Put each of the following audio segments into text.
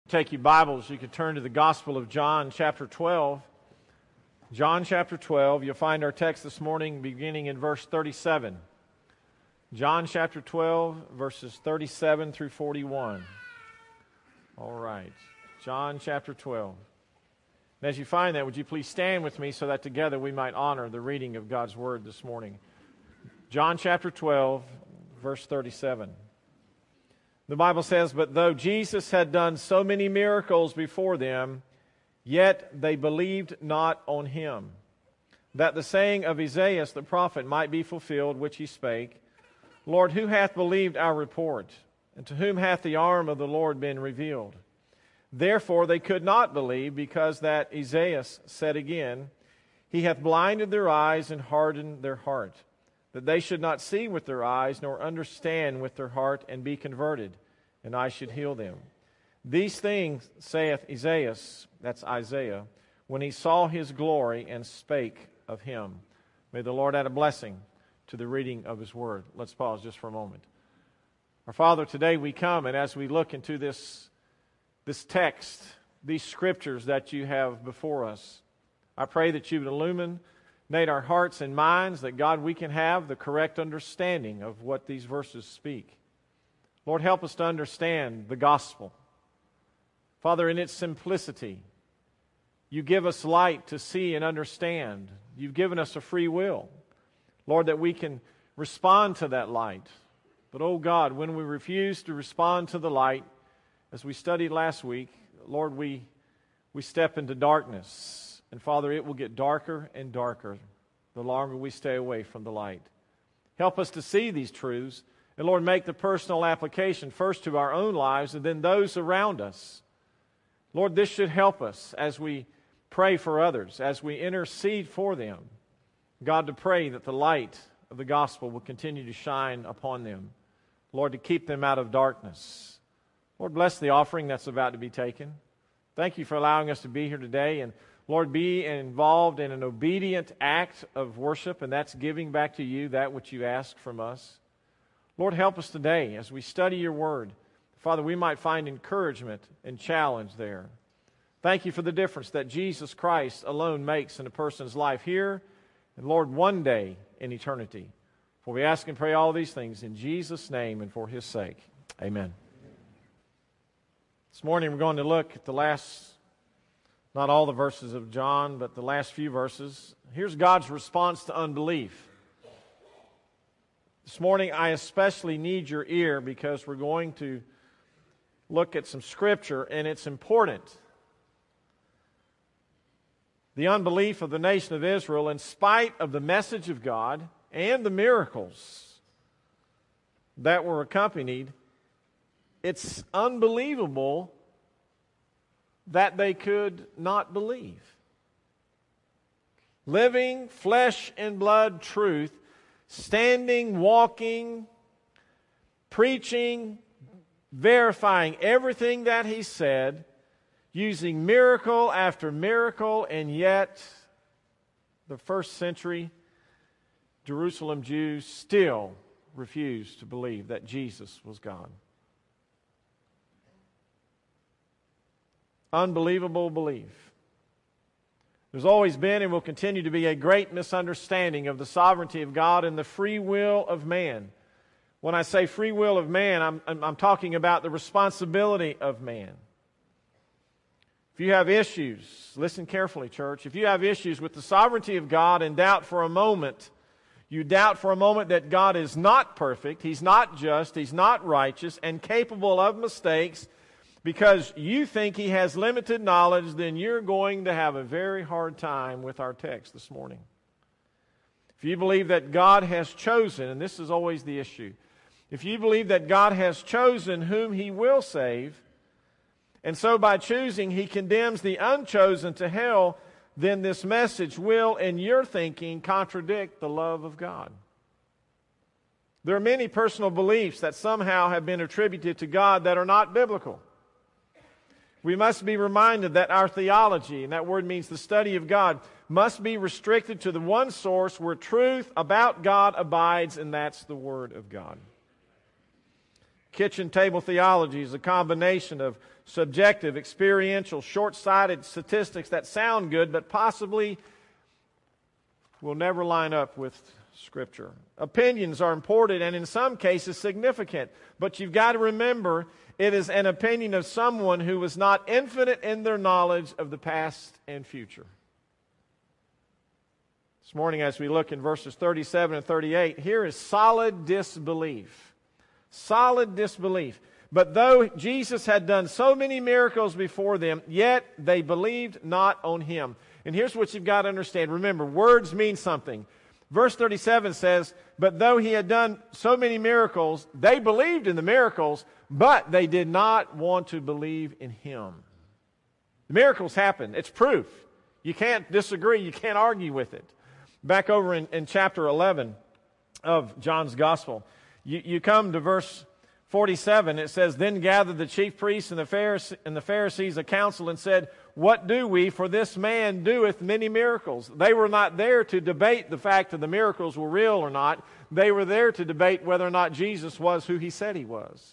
Take your Bibles, you could turn to the Gospel of John, chapter 12. John, chapter 12, you'll find our text this morning beginning in verse 37. John, chapter 12, verses 37 through 41. All right, John, chapter 12. And as you find that, would you please stand with me so that together we might honor the reading of God's Word this morning. John, chapter 12, verse 37. The Bible says, "But though Jesus had done so many miracles before them, yet they believed not on him, that the saying of Isaiah the prophet might be fulfilled, which he spake, Lord, who hath believed our report? And to whom hath the arm of the Lord been revealed? Therefore they could not believe, because that Isaiah said again, He hath blinded their eyes and hardened their heart, that they should not see with their eyes, nor understand with their heart, and be converted, and I should heal them. These things saith Isaiah," that's Isaiah, "when he saw his glory and spake of him." May the Lord add a blessing to the reading of his word. Let's pause just for a moment. Our Father, today we come, and as we look into this text, these scriptures that you have before us, I pray that you would illuminate our hearts and minds, that God, we can have the correct understanding of what these verses speak. Lord, help us to understand the gospel. Father, in its simplicity, you give us light to see and understand. You've given us a free will, Lord, that we can respond to that light. But, oh God, when we refuse to respond to the light, as we studied last week, Lord, we step into darkness. And Father, it will get darker and darker the longer we stay away from the light. Help us to see these truths. And Lord, make the personal application first to our own lives and then those around us. Lord, this should help us as we pray for others, as we intercede for them. God, to pray that the light of the gospel will continue to shine upon them. Lord, to keep them out of darkness. Lord, bless the offering that's about to be taken. Thank you for allowing us to be here today. And Lord, be involved in an obedient act of worship, and that's giving back to you that which you ask from us. Lord, help us today as we study your word. Father, we might find encouragement and challenge there. Thank you for the difference that Jesus Christ alone makes in a person's life here, and Lord, one day in eternity. For we ask and pray all these things in Jesus' name and for his sake. Amen. This morning we're going to look at the last, not all the verses of John, but the last few verses. Here's God's response to unbelief. This morning I especially need your ear because we're going to look at some scripture, and it's important. The unbelief of the nation of Israel, in spite of the message of God and the miracles that were accompanied, it's unbelievable that they could not believe. Living flesh and blood truth, standing, walking, preaching, verifying everything that he said, using miracle after miracle, and yet the first century Jerusalem Jews still refused to believe that Jesus was God. Unbelievable belief. There's always been and will continue to be a great misunderstanding of the sovereignty of God and the free will of man. When I say free will of man, I'm talking about the responsibility of man. If you have issues, listen carefully, church. If you have issues with the sovereignty of God and doubt for a moment, you doubt for a moment that God is not perfect, He's not just, He's not righteous, and capable of mistakes, because you think He has limited knowledge, then you're going to have a very hard time with our text this morning. If you believe that God has chosen, and this is always the issue, if you believe that God has chosen whom He will save, and so by choosing He condemns the unchosen to hell, then this message will, in your thinking, contradict the love of God. There are many personal beliefs that somehow have been attributed to God that are not biblical. We must be reminded that our theology, and that word means the study of God, must be restricted to the one source where truth about God abides, and that's the Word of God. Kitchen table theology is a combination of subjective, experiential, short-sighted statistics that sound good, but possibly will never line up with Scripture. Opinions are important and in some cases significant, but you've got to remember it is an opinion of someone who was not infinite in their knowledge of the past and future. This morning, as we look in verses 37 and 38, here is solid disbelief. Solid disbelief. But though Jesus had done so many miracles before them, yet they believed not on him. And here's what you've got to understand. Remember, words mean something. Verse 37 says, but though he had done so many miracles, they believed in the miracles, but they did not want to believe in him. The miracles happened. It's proof. You can't disagree. You can't argue with it. Back over in chapter 11 of John's Gospel, you come to verse 47. It says, then gathered the chief priests and the Pharisees a council and said, what do we? For this man doeth many miracles. They were not there to debate the fact that the miracles were real or not. They were there to debate whether or not Jesus was who he said he was.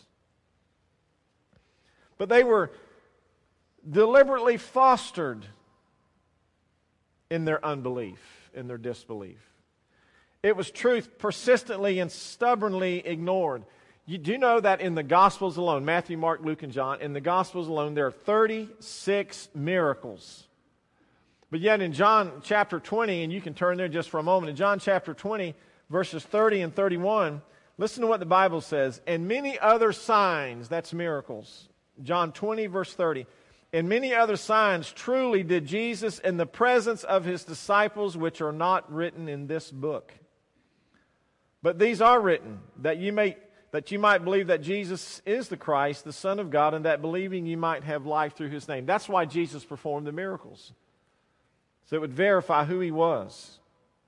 But they were deliberately fostered in their unbelief, in their disbelief. It was truth persistently and stubbornly ignored. You do know that in the Gospels alone, Matthew, Mark, Luke, and John, in the Gospels alone, there are 36 miracles. But yet in John chapter 20, and you can turn there just for a moment, in John chapter 20, verses 30 and 31, listen to what the Bible says. And many other signs, that's miracles. John 20, verse 30. And many other signs truly did Jesus in the presence of his disciples, which are not written in this book. But these are written, that you might believe that Jesus is the Christ, the Son of God, and that believing you might have life through his name. That's why Jesus performed the miracles. So it would verify who he was.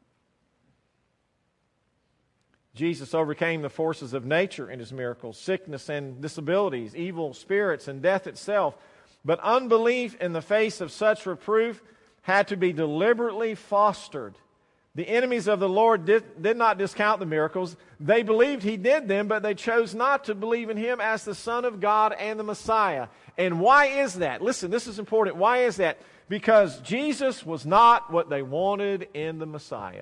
Jesus overcame the forces of nature in his miracles, sickness and disabilities, evil spirits, and death itself. But unbelief in the face of such reproof had to be deliberately fostered. The enemies of the Lord did not discount the miracles. They believed he did them, but they chose not to believe in him as the Son of God and the Messiah. And why is that? Listen, this is important. Why is that? Because Jesus was not what they wanted in the Messiah.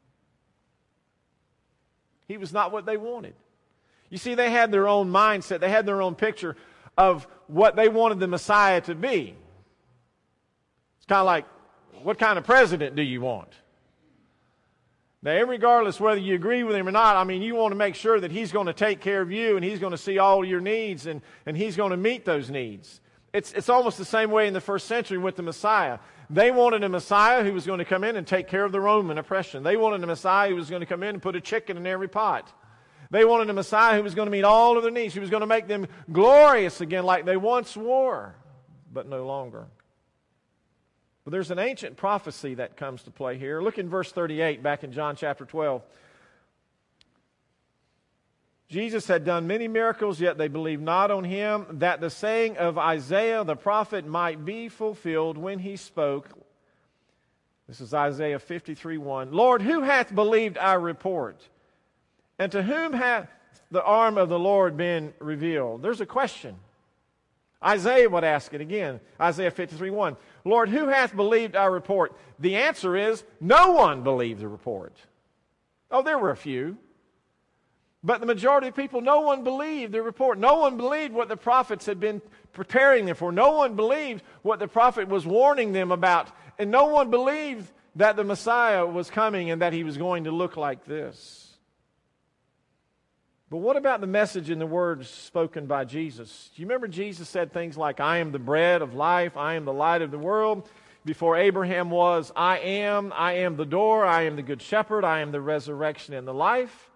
He was not what they wanted. You see, they had their own mindset. They had their own picture of what they wanted the Messiah to be. It's kind of like, what kind of president do you want? Now, regardless whether you agree with him or not, I mean, you want to make sure that he's going to take care of you and he's going to see all your needs and he's going to meet those needs. It's almost the same way in the first century with the Messiah. They wanted a Messiah who was going to come in and take care of the Roman oppression. They wanted a Messiah who was going to come in and put a chicken in every pot. They wanted a Messiah who was going to meet all of their needs. He was going to make them glorious again like they once were, but no longer. But there's an ancient prophecy that comes to play here. Look in verse 38 back in John chapter 12. Jesus had done many miracles, yet they believed not on him, that the saying of Isaiah the prophet might be fulfilled when he spoke. This is Isaiah 53:1. Lord, who hath believed our report? And to whom hath the arm of the Lord been revealed? There's a question. Isaiah would ask it again. Isaiah 53:1. Lord, who hath believed our report? The answer is, no one believed the report. Oh, there were a few. But the majority of people, no one believed the report. No one believed what the prophets had been preparing them for. No one believed what the prophet was warning them about. And no one believed that the Messiah was coming and that he was going to look like this. But what about the message and the words spoken by Jesus? Do you remember Jesus said things like, I am the bread of life, I am the light of the world. Before Abraham was, I am the door, I am the good shepherd, I am the resurrection and the life.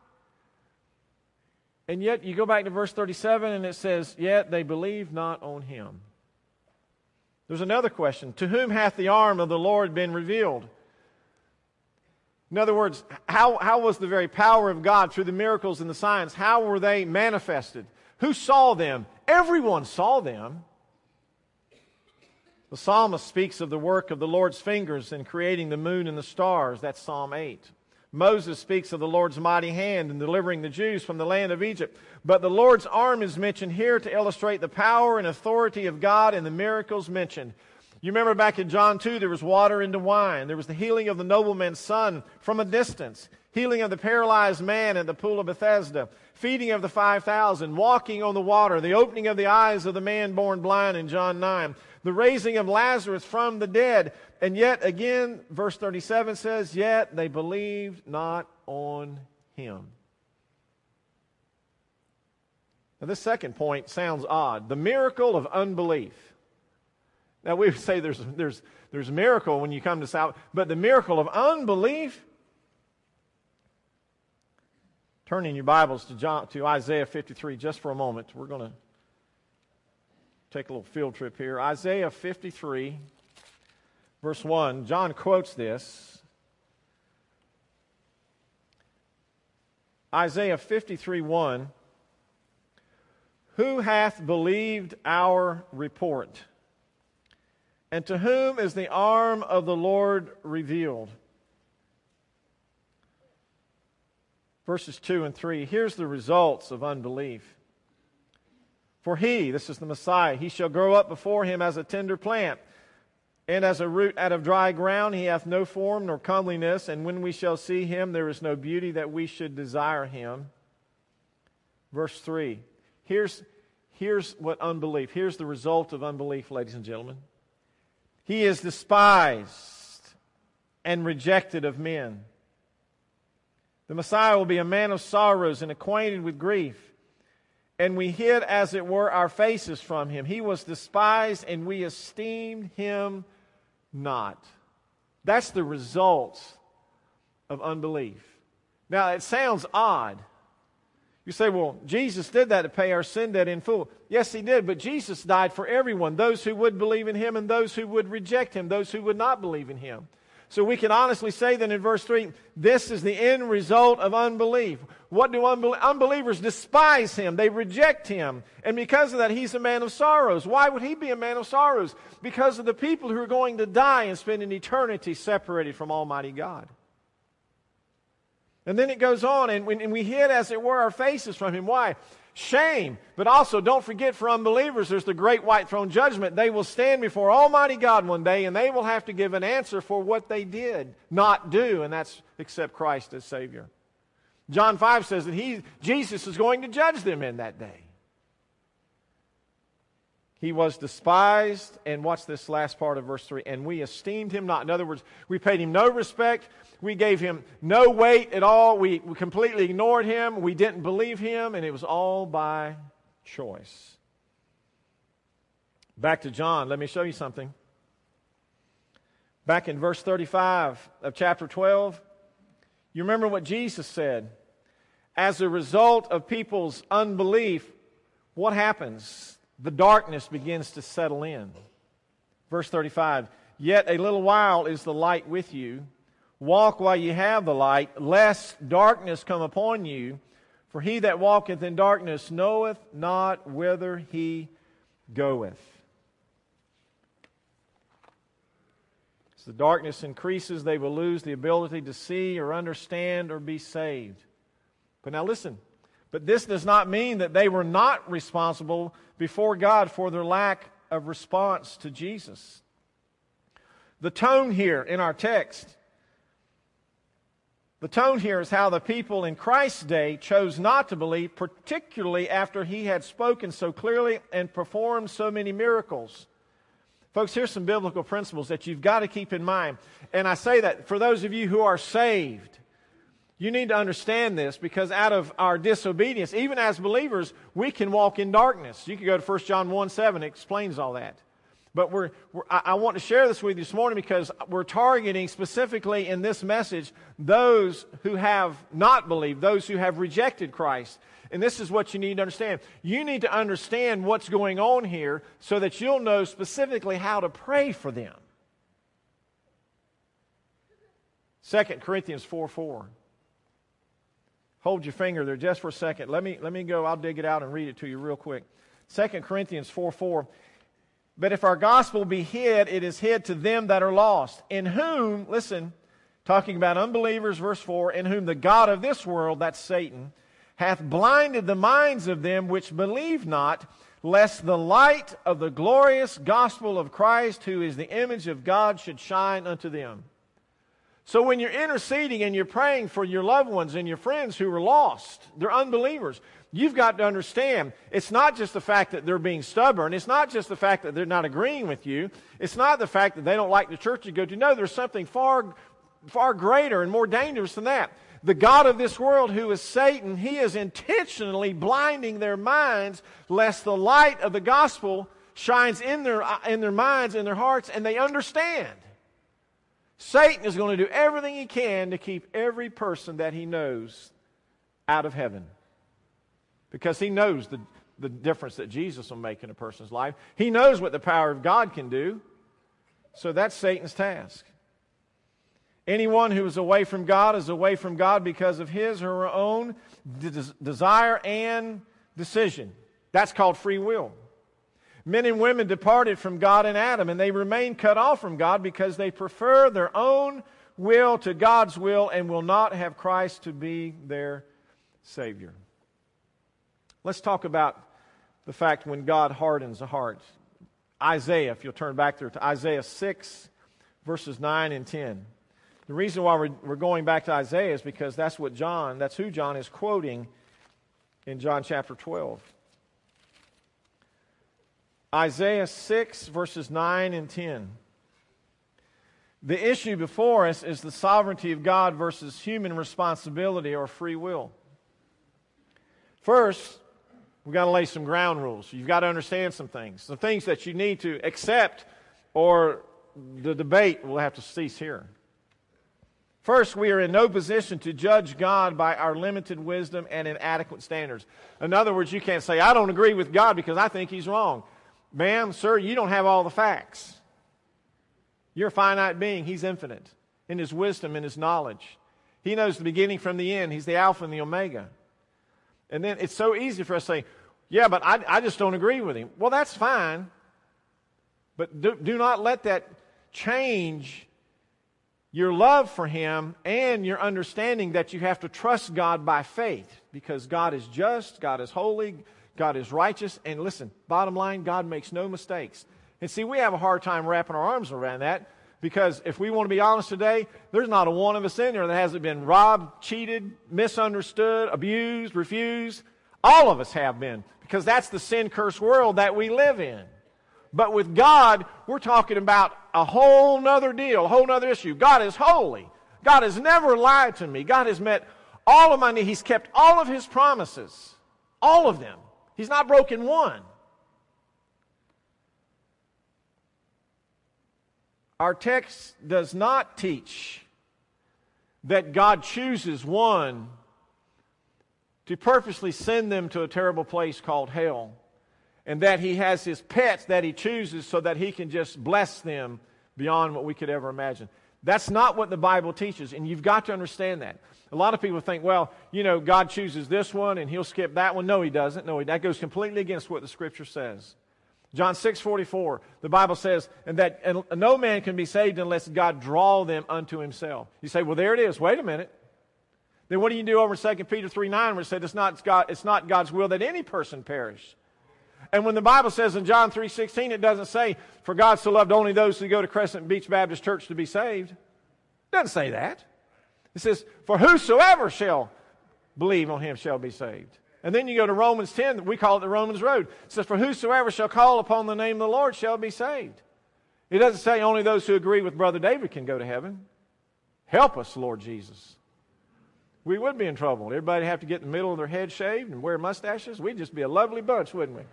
And yet you go back to verse 37 and it says, yet they believe not on him. There's another question. To whom hath the arm of the Lord been revealed? In other words, how was the very power of God through the miracles and the signs, how were they manifested? Who saw them? Everyone saw them. The psalmist speaks of the work of the Lord's fingers in creating the moon and the stars. That's Psalm 8. Moses speaks of the Lord's mighty hand in delivering the Jews from the land of Egypt. But the Lord's arm is mentioned here to illustrate the power and authority of God and the miracles mentioned. You remember back in John 2, there was water into wine. There was the healing of the nobleman's son from a distance. Healing of the paralyzed man at the pool of Bethesda. Feeding of the 5,000. Walking on the water. The opening of the eyes of the man born blind in John 9. The raising of Lazarus from the dead. And yet again, verse 37 says, yet they believed not on him. Now this second point sounds odd. The miracle of unbelief. Now we would say there's a miracle when you come to salvation, but the miracle of unbelief. Turn in your Bibles to Isaiah 53 just for a moment. We're going to take a little field trip here. Isaiah 53, verse 1. John quotes this. Isaiah 53, 1. Who hath believed our report? And to whom is the arm of the Lord revealed? Verses 2 and 3. Here's the results of unbelief. For he, this is the Messiah, he shall grow up before him as a tender plant, and as a root out of dry ground. He hath no form nor comeliness, and when we shall see him, there is no beauty that we should desire him. Verse 3. Here's what unbelief, here's the result of unbelief, ladies and gentlemen. He is despised and rejected of men. The Messiah will be a man of sorrows and acquainted with grief. And we hid, as it were, our faces from him. He was despised, and we esteemed him not. That's the result of unbelief. Now, it sounds odd. You say, well, Jesus did that to pay our sin debt in full. Yes, he did, but Jesus died for everyone, those who would believe in him and those who would reject him, those who would not believe in him. So we can honestly say that in verse 3, this is the end result of unbelief. What do unbelievers despise him? They reject him. And because of that, he's a man of sorrows. Why would he be a man of sorrows? Because of the people who are going to die and spend an eternity separated from Almighty God. And then it goes on, and we hid, as it were, our faces from him. Why? Shame. But also, don't forget, for unbelievers, there's the great white throne judgment. They will stand before Almighty God one day, and they will have to give an answer for what they did not do, and that's accept Christ as Savior. John 5 says that Jesus is going to judge them in that day. He was despised, and watch this last part of verse 3, and we esteemed him not. In other words, we paid him no respect. We gave him no weight at all. We completely ignored him. We didn't believe him, and it was all by choice. Back to John, let me show you something. Back in verse 35 of chapter 12, you remember what Jesus said. As a result of people's unbelief, what happens? The darkness begins to settle in. Verse 35, yet a little while is the light with you. Walk while you have the light, lest darkness come upon you. For he that walketh in darkness knoweth not whither he goeth. As the darkness increases, they will lose the ability to see or understand or be saved. But now listen, but this does not mean that they were not responsible before God for their lack of response to Jesus. The tone here in our text, the tone here is how the people in Christ's day chose not to believe, particularly after he had spoken so clearly and performed so many miracles. Folks, here's some biblical principles that you've got to keep in mind. And I say that for those of you who are saved, you need to understand this, because out of our disobedience, even as believers, we can walk in darkness. You can go to 1 John 1:7, it explains all that. But I want to share this with you this morning because we're targeting specifically in this message those who have not believed, those who have rejected Christ. And this is what you need to understand. You need to understand what's going on here so that you'll know specifically how to pray for them. 2 Corinthians 4:4. Hold your finger there just for a second. Let me go. I'll dig it out and read it to you real quick. 2 Corinthians 4:4. But if our gospel be hid, it is hid to them that are lost, in whom, listen, talking about unbelievers, verse 4, in whom the God of this world, that's Satan, hath blinded the minds of them which believe not, lest the light of the glorious gospel of Christ, who is the image of God, should shine unto them. So when you're interceding and you're praying for your loved ones and your friends who are lost, they're unbelievers, you've got to understand, it's not just the fact that they're being stubborn. It's not just the fact that they're not agreeing with you. It's not the fact that they don't like the church you go to. No, there's something far, far greater and more dangerous than that. The God of this world, who is Satan, he is intentionally blinding their minds lest the light of the gospel shines in their minds, in their hearts, and they understand. Satan is going to do everything he can to keep every person that he knows out of heaven. Because he knows the difference that Jesus will make in a person's life. He knows what the power of God can do. So that's Satan's task. Anyone who is away from God is away from God because of his or her own desire and decision. That's called free will. Men and women departed from God in Adam, and they remain cut off from God because they prefer their own will to God's will and will not have Christ to be their Savior. Let's talk about the fact when God hardens a heart. Isaiah, if you'll turn back there to Isaiah 6, verses 9 and 10. The reason why we're going back to Isaiah is because that's who John is quoting in John chapter 12. Isaiah 6, verses 9 and 10. The issue before us is the sovereignty of God versus human responsibility or free will. First, we've got to lay some ground rules. You've got to understand some things that you need to accept, or the debate will have to cease here. First, we are in no position to judge God by our limited wisdom and inadequate standards. In other words, you can't say, I don't agree with God because I think He's wrong. Ma'am, sir, you don't have all the facts. You're a finite being. He's infinite in His wisdom and His knowledge. He knows the beginning from the end. He's the Alpha and the Omega. And then it's so easy for us to say, yeah, but I just don't agree with Him. Well, that's fine. But do not let that change your love for Him and your understanding that you have to trust God by faith, because God is just, God is holy, God is righteous, and listen, bottom line, God makes no mistakes. And see, we have a hard time wrapping our arms around that, because if we want to be honest today, there's not a one of us in there that hasn't been robbed, cheated, misunderstood, abused, refused. All of us have been, because that's the sin-cursed world that we live in. But with God, we're talking about a whole nother deal, a whole nother issue. God is holy. God has never lied to me. God has met all of my needs. He's kept all of His promises. All of them. He's not broken one. Our text does not teach that God chooses one to purposely send them to a terrible place called hell, and that He has His pets that He chooses so that He can just bless them beyond what we could ever imagine. That's not what the Bible teaches, and you've got to understand that. A lot of people think, well, God chooses this one and He'll skip that one. No, He doesn't. No, that goes completely against what the Scripture says. John 6:44, the Bible says, and no man can be saved unless God draw them unto Himself. You say, well, there it is. Wait a minute. Then what do you do over 2 Peter 3:9 where it said it's not God's will that any person perish? And when the Bible says in John 3:16, it doesn't say, for God so loved only those who go to Crescent Beach Baptist Church to be saved. It doesn't say that. It says, for whosoever shall believe on Him shall be saved. And then you go to Romans 10, we call it the Romans Road. It says, for whosoever shall call upon the name of the Lord shall be saved. It doesn't say only those who agree with Brother David can go to heaven. Help us, Lord Jesus. We would be in trouble. Everybody have to get in the middle of their head shaved and wear mustaches. We'd just be a lovely bunch, wouldn't we?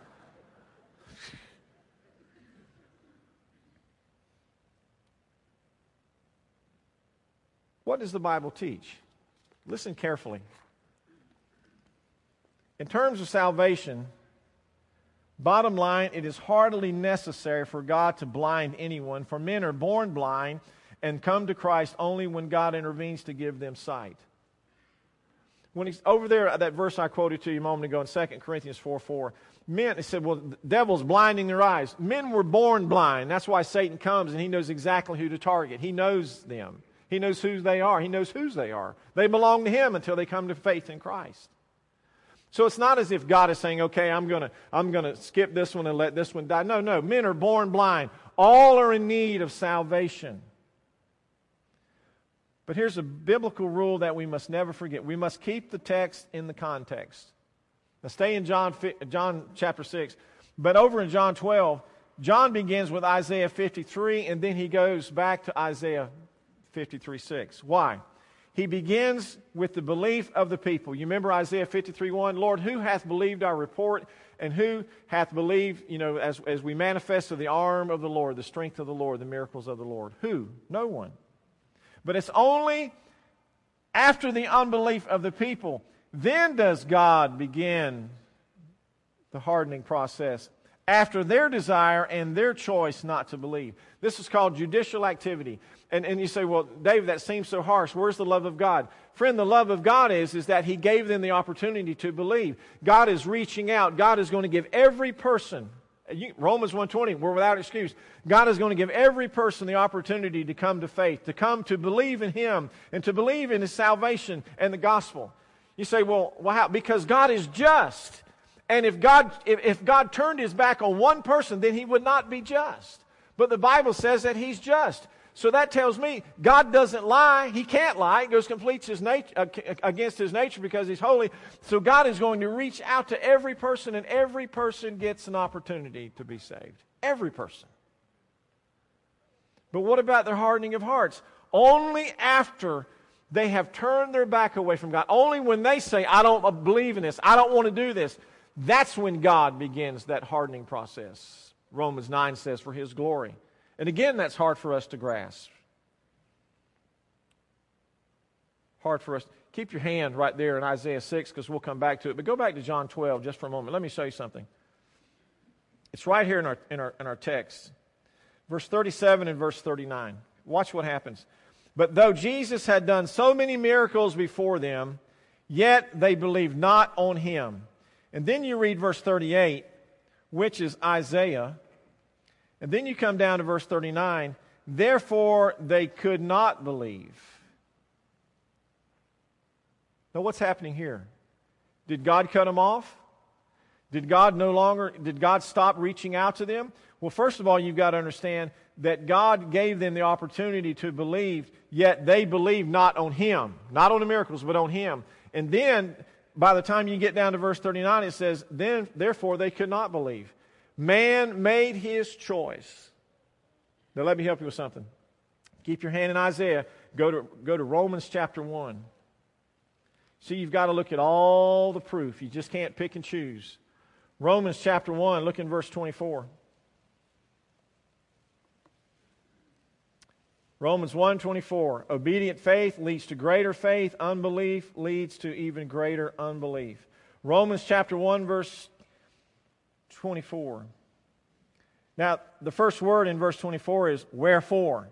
What does the Bible teach? Listen carefully. In terms of salvation, bottom line, it is hardly necessary for God to blind anyone, for men are born blind and come to Christ only when God intervenes to give them sight. When he's over there, that verse I quoted to you a moment ago in 2 Corinthians 4:4, men, he said, well, the devil's blinding their eyes. Men were born blind. That's why Satan comes and he knows exactly who to target. He knows them. He knows who they are. He knows whose they are. They belong to Him until they come to faith in Christ. So it's not as if God is saying, okay, I'm gonna skip this one and let this one die. No. Men are born blind. All are in need of salvation. But here's a biblical rule that we must never forget. We must keep the text in the context. Now stay in John chapter 6. But over in John 12, John begins with Isaiah 53, and then he goes back to Isaiah 53:6. Why? He begins with the belief of the people. You remember Isaiah 53:1? Lord, who hath believed our report, and who hath believed, as we manifested the arm of the Lord, the strength of the Lord, the miracles of the Lord? Who? No one. But it's only after the unbelief of the people, then does God begin the hardening process, after their desire and their choice not to believe. This is called judicial activity. And you say, well, Dave, that seems so harsh. Where's the love of God? Friend, the love of God is that He gave them the opportunity to believe. God is reaching out. God is going to give every person, Romans 1:20, we're without excuse. God is going to give every person the opportunity to come to faith, to come to believe in Him, and to believe in His salvation and the gospel. You say, well, how? Because God is just. And if God turned His back on one person, then He would not be just. But the Bible says that He's just. So that tells me God doesn't lie. He can't lie. It goes completes His nature against His nature because He's holy. So God is going to reach out to every person, and every person gets an opportunity to be saved. Every person. But what about their hardening of hearts? Only after they have turned their back away from God. Only when they say, I don't believe in this, I don't want to do this, that's when God begins that hardening process. Romans 9 says, for His glory. And again, that's hard for us to grasp. Hard for us. Keep your hand right there in Isaiah 6 because we'll come back to it. But go back to John 12 just for a moment. Let me show you something. It's right here in our text. Verse 37 and verse 39. Watch what happens. But though Jesus had done so many miracles before them, yet they believed not on Him. And then you read verse 38, which is Isaiah. And then you come down to verse 39. Therefore they could not believe. Now what's happening here? Did God cut them off? Did God stop reaching out to them? Well, first of all, you've got to understand that God gave them the opportunity to believe, yet they believed not on Him. Not on the miracles, but on Him. And then, by the time you get down to verse 39, it says, then, therefore, they could not believe. Man made his choice. Now, let me help you with something. Keep your hand in Isaiah. Go to Romans chapter 1. See, you've got to look at all the proof. You just can't pick and choose. Romans chapter 1, look in verse 24. Romans 1:24. Obedient faith leads to greater faith. Unbelief leads to even greater unbelief. Romans chapter 1, verse 24. Now, the first word in verse 24 is wherefore.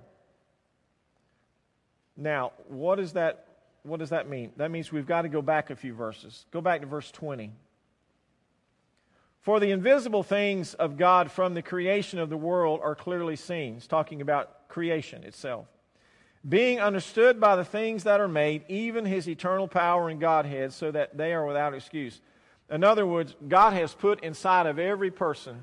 Now, what does that mean? That means we've got to go back a few verses. Go back to verse 20. For the invisible things of God from the creation of the world are clearly seen. It's talking about creation itself. Being understood by the things that are made, even His eternal power and Godhead, so that they are without excuse. In other words, God has put inside of every person,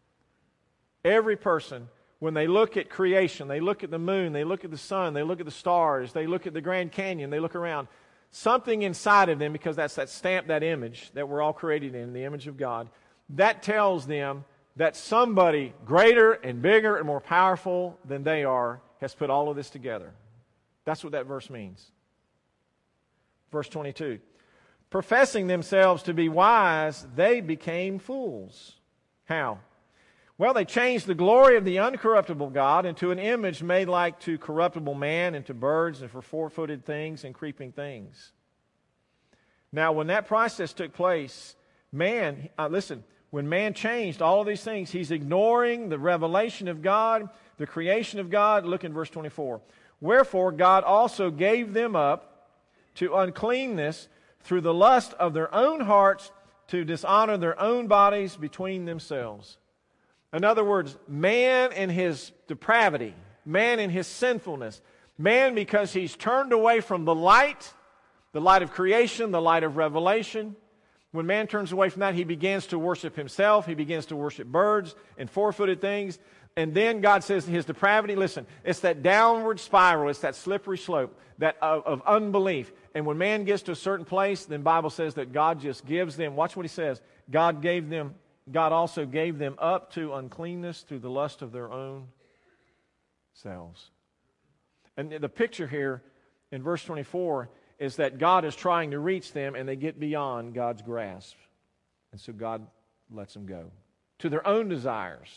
when they look at creation, they look at the moon, they look at the sun, they look at the stars, they look at the Grand Canyon, they look around, something inside of them, because that's that stamp, that image that we're all created in, the image of God, that tells them that somebody greater and bigger and more powerful than they are has put all of this together. That's what that verse means. Verse 22. Professing themselves to be wise, they became fools. How? Well, they changed the glory of the uncorruptible God into an image made like to corruptible man and to birds and for four-footed things and creeping things. Now, when that process took place, man, listen, when man changed all of these things, he's ignoring the revelation of God, the creation of God. Look in verse 24. Wherefore God also gave them up to uncleanness through the lust of their own hearts to dishonor their own bodies between themselves. In other words, man in his depravity, man in his sinfulness, Man, because he's turned away from the light of creation, the light of revelation. When man turns away from that, he begins to worship himself. He begins to worship birds and four-footed things. And then God says his depravity, listen, it's that downward spiral. It's that slippery slope of unbelief. And when man gets to a certain place, then the Bible says that God just gives them, watch what he says, God also gave them up to uncleanness through the lust of their own selves. And the picture here in verse 24 is that God is trying to reach them and they get beyond God's grasp. And so God lets them go to their own desires.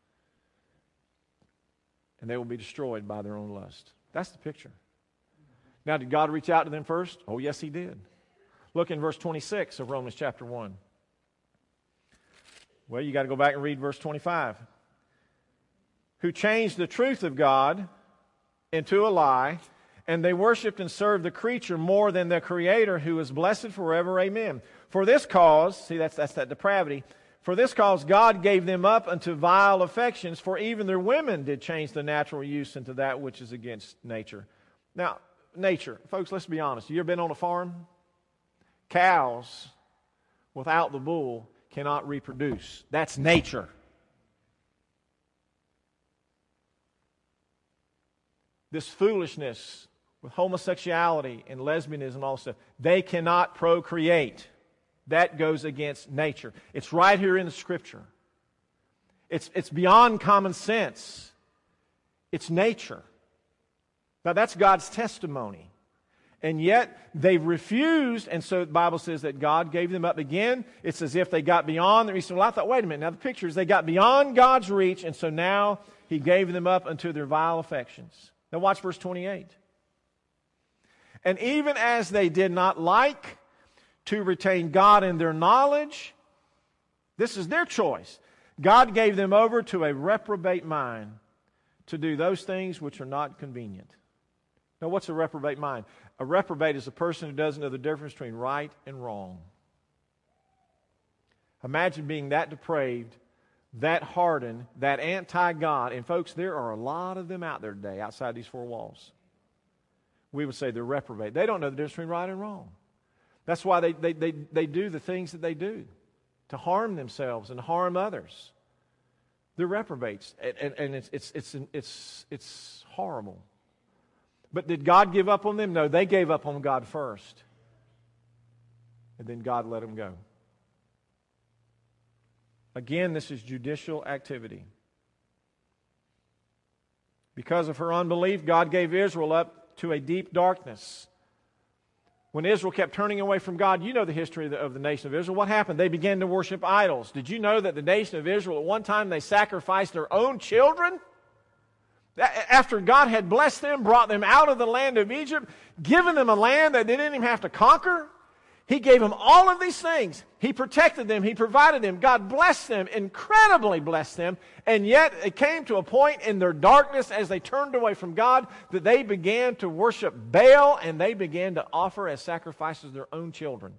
And they will be destroyed by their own lust. That's the picture. Now, did God reach out to them first? Oh, yes, He did. Look in verse 26 of Romans chapter 1. Well, you got to go back and read verse 25. Who changed the truth of God into a lie, and they worshipped and served the creature more than the Creator, who is blessed forever. Amen. For this cause, see, that's that depravity. For this cause God gave them up unto vile affections, for even their women did change the natural use into that which is against nature. Now, nature, folks, let's be honest. You ever been on a farm? Cows, without the bull, cannot reproduce. That's nature. This foolishness with homosexuality and lesbianism and all this stuff, they cannot procreate. That goes against nature. It's right here in the Scripture. It's beyond common sense. It's nature. Now that's God's testimony. And yet they've refused, and so the Bible says that God gave them up again. It's as if they got beyond the reach. Well, I thought, wait a minute, now the picture is they got beyond God's reach, and so now He gave them up unto their vile affections. Now watch verse 28. And even as they did not like to retain God in their knowledge, this is their choice. God gave them over to a reprobate mind to do those things which are not convenient. Now, what's a reprobate mind? A reprobate is a person who doesn't know the difference between right and wrong. Imagine being that depraved, that hardened, that anti-God. And folks, there are a lot of them out there today outside these four walls. We would say they're reprobate. They don't know the difference between right and wrong. That's why they do the things that they do to harm themselves and harm others. They're reprobates, and it's horrible. But did God give up on them? No, they gave up on God first, and then God let them go. Again, this is judicial activity. Because of her unbelief, God gave Israel up to a deep darkness. When Israel kept turning away from God, you know the history of the nation of Israel. What happened? They began to worship idols. Did you know that the nation of Israel, at one time, they sacrificed their own children? After God had blessed them, brought them out of the land of Egypt, given them a land that they didn't even have to conquer, He gave them all of these things. He protected them. He provided them. God blessed them, incredibly blessed them. And yet it came to a point in their darkness as they turned away from God that they began to worship Baal, and they began to offer as sacrifices their own children.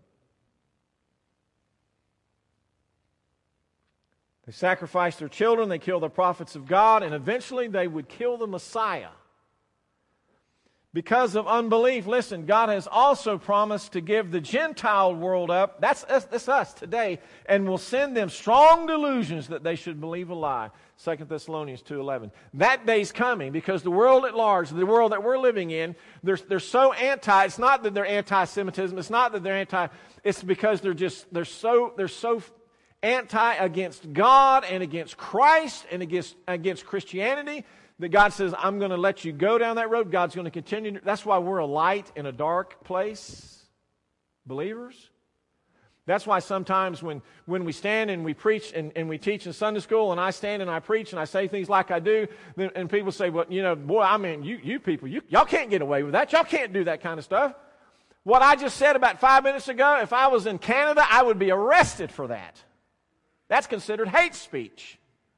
They sacrificed their children. They killed the prophets of God, and eventually they would kill the Messiah. Because of unbelief, listen, God has also promised to give the Gentile world up. That's us today. And will send them strong delusions that they should believe a lie. 2 Thessalonians 2:11. That day's coming because the world at large, the world that we're living in, they're so anti. It's not that they're anti-Semitism. It's not that they're anti. It's because they're so anti against God and against Christ and against Christianity, that God says, I'm going to let you go down that road. God's going to continue. That's why we're a light in a dark place, believers. That's why sometimes when we stand and we preach and we teach in Sunday school, and I stand and I preach and I say things like I do, and people say, well, boy, I mean, you people, y'all can't get away with that. Y'all can't do that kind of stuff. What I just said about 5 minutes ago, if I was in Canada, I would be arrested for that. That's considered hate speech.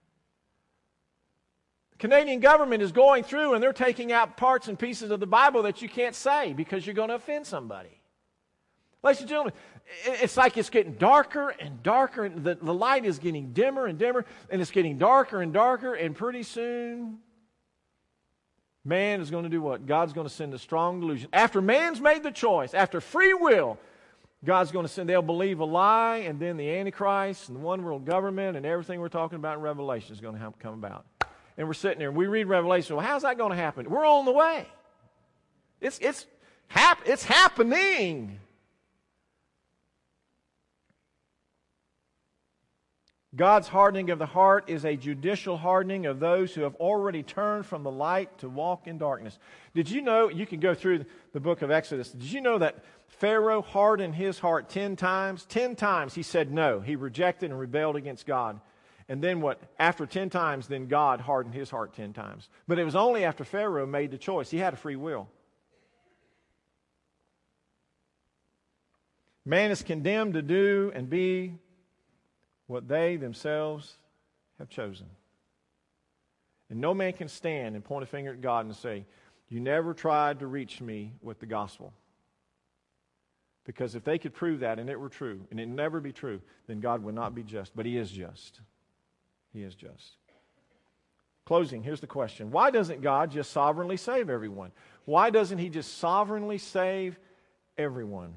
The Canadian government is going through and they're taking out parts and pieces of the Bible that you can't say because you're going to offend somebody. Ladies and gentlemen, it's like it's getting darker and darker, and the light is getting dimmer and dimmer, and it's getting darker and darker, and pretty soon Man is going to do what? God's going to send a strong delusion. After man's made the choice, after free will, God's going to send, they'll believe a lie, and then the Antichrist and the one world government and everything we're talking about in Revelation is going to come about. And we're sitting there and we read Revelation. Well, how's that going to happen? We're on the way. It's happening. God's hardening of the heart is a judicial hardening of those who have already turned from the light to walk in darkness. Did you know, you can go through the book of Exodus, did you know that Pharaoh hardened his heart 10 times? 10 times he said no. He rejected and rebelled against God. And then what? After 10 times, then God hardened his heart 10 times. But it was only after Pharaoh made the choice. He had a free will. Man is condemned to do and be what they themselves have chosen. And no man can stand and point a finger at God and say, you never tried to reach me with the gospel. Because if they could prove that and it were true, and it never be true, then God would not be just. But He is just. He is just. Closing, here's the question. Why doesn't God just sovereignly save everyone? Why doesn't He just sovereignly save everyone?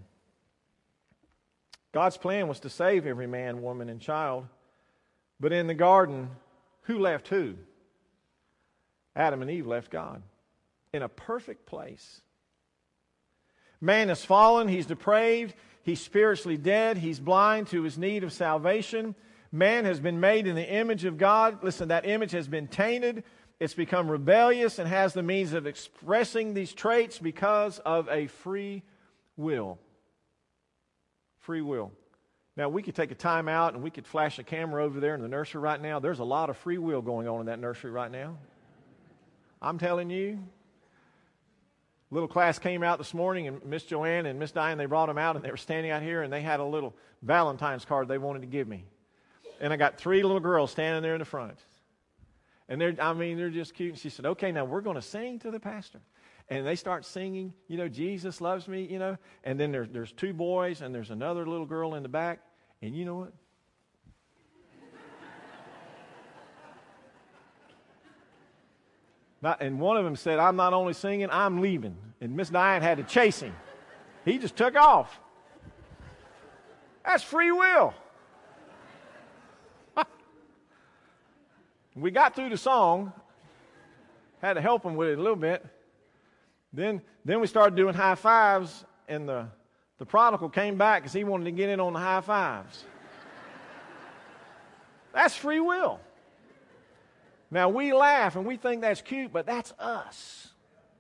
God's plan was to save every man, woman, and child. But in the garden, who left who? Adam and Eve left God in a perfect place. Man is fallen, he's depraved, he's spiritually dead, he's blind to his need of salvation. Man has been made in the image of God. Listen, that image has been tainted. It's become rebellious and has the means of expressing these traits because of a free will. Free will. Now, we could take a time out and we could flash a camera over there in the nursery right now. There's a lot of free will going on in that nursery right now. I'm telling you. Little class came out this morning, and Miss Joanne and Miss Diane, they brought them out, and they were standing out here, and they had a little Valentine's card they wanted to give me. And I got 3 little girls standing there in the front. And they're just cute. And she said, okay, now we're going to sing to the pastor. And they start singing, Jesus loves me, And then there's 2 boys, and there's another little girl in the back. And you know what? And one of them said, I'm not only singing, I'm leaving. And Miss Diane had to chase him. He just took off. That's free will. We got through the song. Had to help him with it a little bit. Then we started doing high fives, and the prodigal came back because he wanted to get in on the high fives. That's free will. Now, we laugh and we think that's cute, but that's us.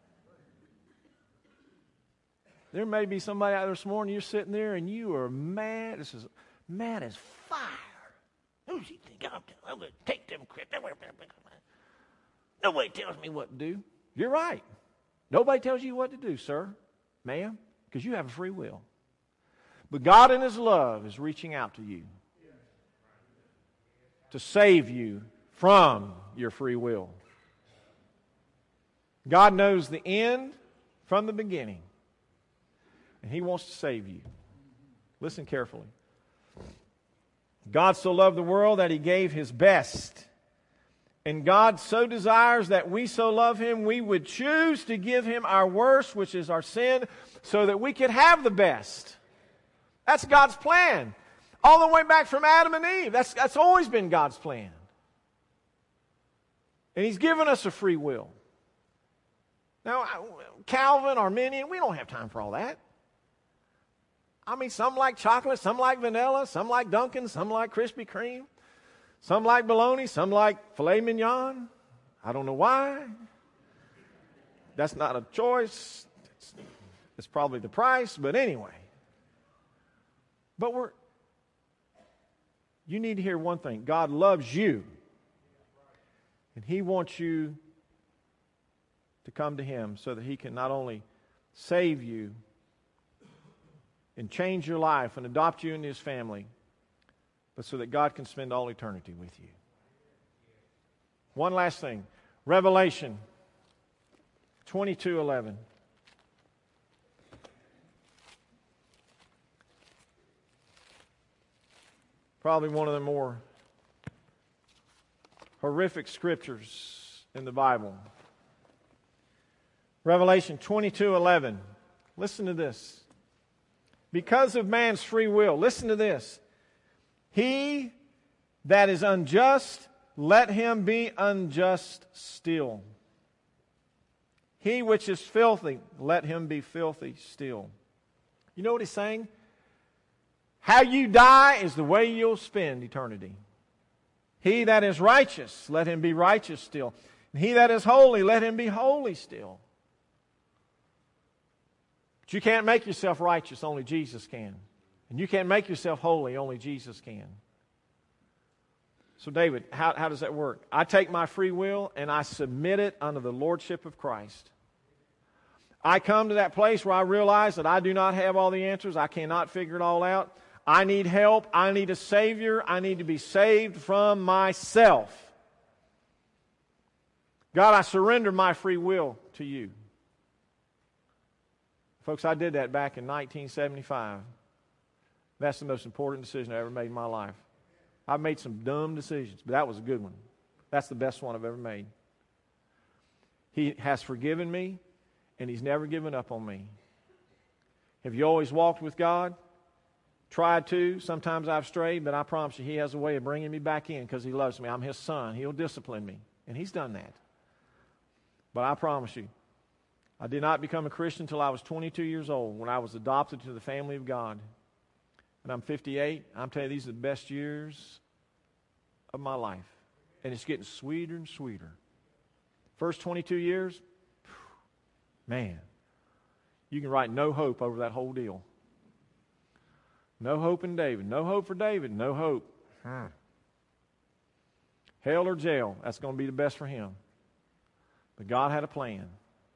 There may be somebody out there this morning, you're sitting there and you are mad. This is mad as fire. Who's he think I'm going to take them crips? Nobody tells me what to do. You're right. Nobody tells you what to do, sir, ma'am, because you have a free will. But God in His love is reaching out to you to save you from your free will. God knows the end from the beginning, and He wants to save you. Listen carefully. God so loved the world that He gave His best. And God so desires that we so love Him, we would choose to give Him our worst, which is our sin, so that we could have the best. That's God's plan. All the way back from Adam and Eve. That's always been God's plan. And He's given us a free will. Now, Calvin, Arminian, we don't have time for all that. I mean, some like chocolate, some like vanilla, some like Dunkin', some like Krispy Kreme, some like bologna, some like filet mignon. I don't know why. That's not a choice. It's probably the price, but anyway. But you need to hear one thing. God loves you. And He wants you to come to Him so that He can not only save you and change your life and adopt you into His family, but so that God can spend all eternity with you. One last thing. Revelation 22:11. Probably one of the more horrific scriptures in the Bible. Revelation 22:11. Listen to this. Because of man's free will, listen to this. He that is unjust, let him be unjust still. He which is filthy, let him be filthy still. You know what he's saying? How you die is the way you'll spend eternity. He that is righteous, let him be righteous still. And he that is holy, let him be holy still. But you can't make yourself righteous, only Jesus can. And you can't make yourself holy, only Jesus can. So David, how does that work? I take my free will and I submit it under the lordship of Christ. I come to that place where I realize that I do not have all the answers. I cannot figure it all out. I need help. I need a Savior. I need to be saved from myself. God, I surrender my free will to you. Folks, I did that back in 1975. That's the most important decision I ever made in my life. I've made some dumb decisions, but that was a good one. That's the best one I've ever made. He has forgiven me, and He's never given up on me. Have you always walked with God? Tried to. Sometimes I've strayed, but I promise you He has a way of bringing me back in because He loves me. I'm His son. He'll discipline me, and He's done that. But I promise you, I did not become a Christian until I was 22 years old when I was adopted to the family of God. And I'm 58. I'm telling you, these are the best years of my life. And it's getting sweeter and sweeter. First 22 years, man, you can write no hope over that whole deal. No hope in David. No hope for David. No hope. Hell or jail, that's going to be the best for him. But God had a plan.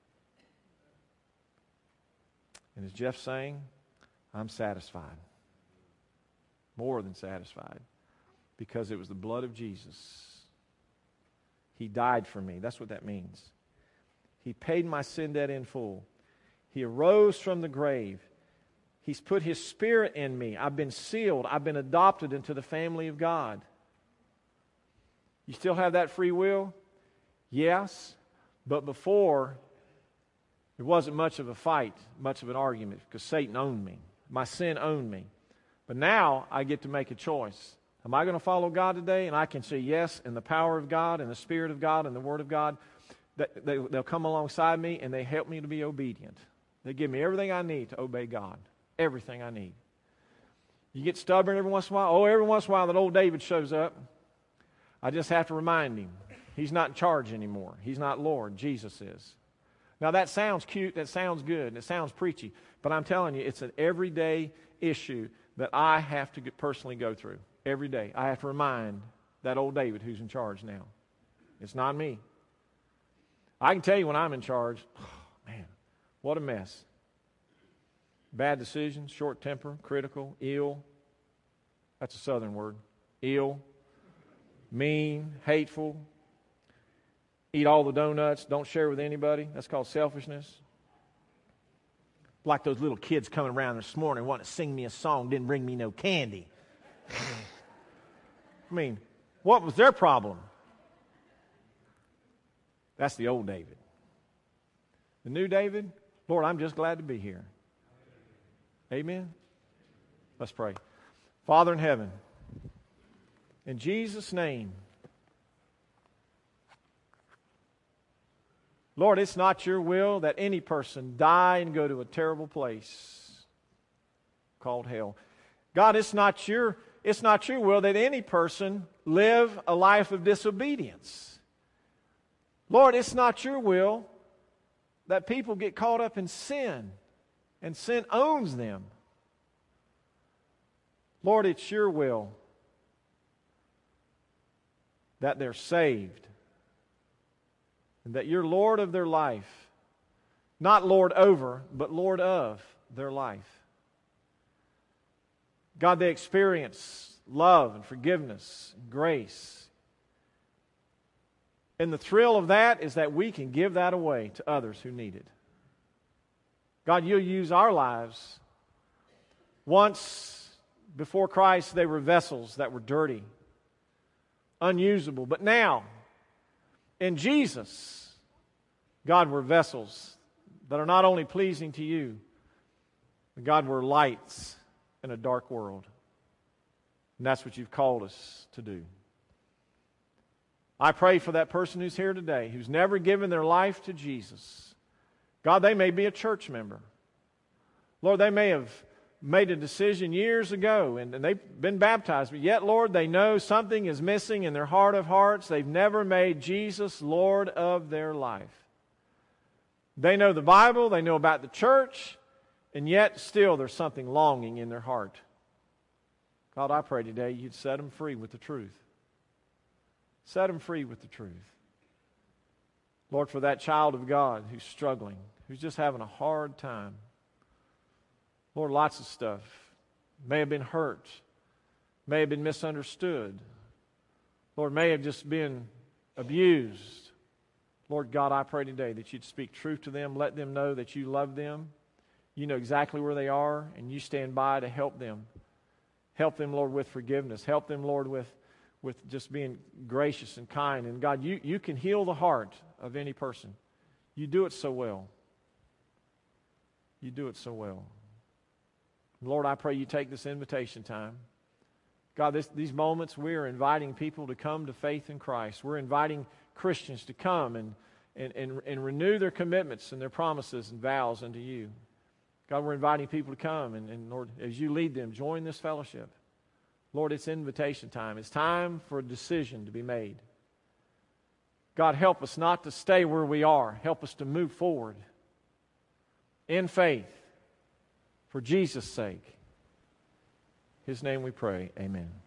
And as Jeff's saying, I'm satisfied. More than satisfied. Because it was the blood of Jesus. He died for me. That's what that means. He paid my sin debt in full. He arose from the grave. He's put His Spirit in me. I've been sealed. I've been adopted into the family of God. You still have that free will? Yes. But before, it wasn't much of a fight, much of an argument, because Satan owned me. My sin owned me. But now I get to make a choice. Am I going to follow God today? And I can say yes in the power of God and the Spirit of God and the Word of God. They'll come alongside me and they help me to be obedient. They give me everything I need to obey God. Everything I need. You get stubborn every once in a while. Oh, every once in a while that old David shows up. I just have to remind him. He's not in charge anymore. He's not Lord. Jesus is. Now that sounds cute. That sounds good. And it sounds preachy. But I'm telling you, it's an everyday issue that I have to personally go through. Every day. I have to remind that old David who's in charge now. It's not me. I can tell you when I'm in charge, oh, man, what a mess. Bad decisions, short temper, critical, ill. That's a southern word. Ill, mean, hateful. Eat all the donuts, don't share with anybody. That's called selfishness. Like those little kids coming around this morning wanting to sing me a song, didn't bring me no candy. I mean, what was their problem? That's the old David. The new David, Lord, I'm just glad to be here. Amen? Let's pray. Father in heaven, in Jesus' name, Lord, it's not your will that any person die and go to a terrible place called hell. God, it's not your will that any person live a life of disobedience. Lord, it's not your will that people get caught up in sin and sin owns them. Lord, it's your will that they're saved and that you're Lord of their life. Not Lord over, but Lord of their life. God, they experience love and forgiveness and grace. And the thrill of that is that we can give that away to others who need it. God, you'll use our lives. Once, before Christ, they were vessels that were dirty, unusable. But now, in Jesus, God, we're vessels that are not only pleasing to you, but God, we're lights in a dark world. And that's what you've called us to do. I pray for that person who's here today, who's never given their life to Jesus. God, they may be a church member. Lord, they may have made a decision years ago and they've been baptized, but yet, Lord, they know something is missing in their heart of hearts. They've never made Jesus Lord of their life. They know the Bible, they know about the church, and yet still there's something longing in their heart. God, I pray today you'd set them free with the truth. Set them free with the truth. Lord, for that child of God who's struggling, who's just having a hard time. Lord, lots of stuff. May have been hurt. May have been misunderstood. Lord, may have just been abused. Lord God, I pray today that you'd speak truth to them. Let them know that you love them. You know exactly where they are, and you stand by to help them. Help them, Lord, with forgiveness. Help them, Lord, with just being gracious and kind. And God, you can heal the heart of any person. You do it so well. You do it so well. Lord, I pray you take this invitation time. God, these moments we are inviting people to come to faith in Christ. We're inviting Christians to come and renew their commitments and their promises and vows unto you. God, we're inviting people to come and Lord, as you lead them, join this fellowship. Lord, it's invitation time. It's time for a decision to be made. God, help us not to stay where we are. Help us to move forward in faith. For Jesus' sake. His name we pray. Amen.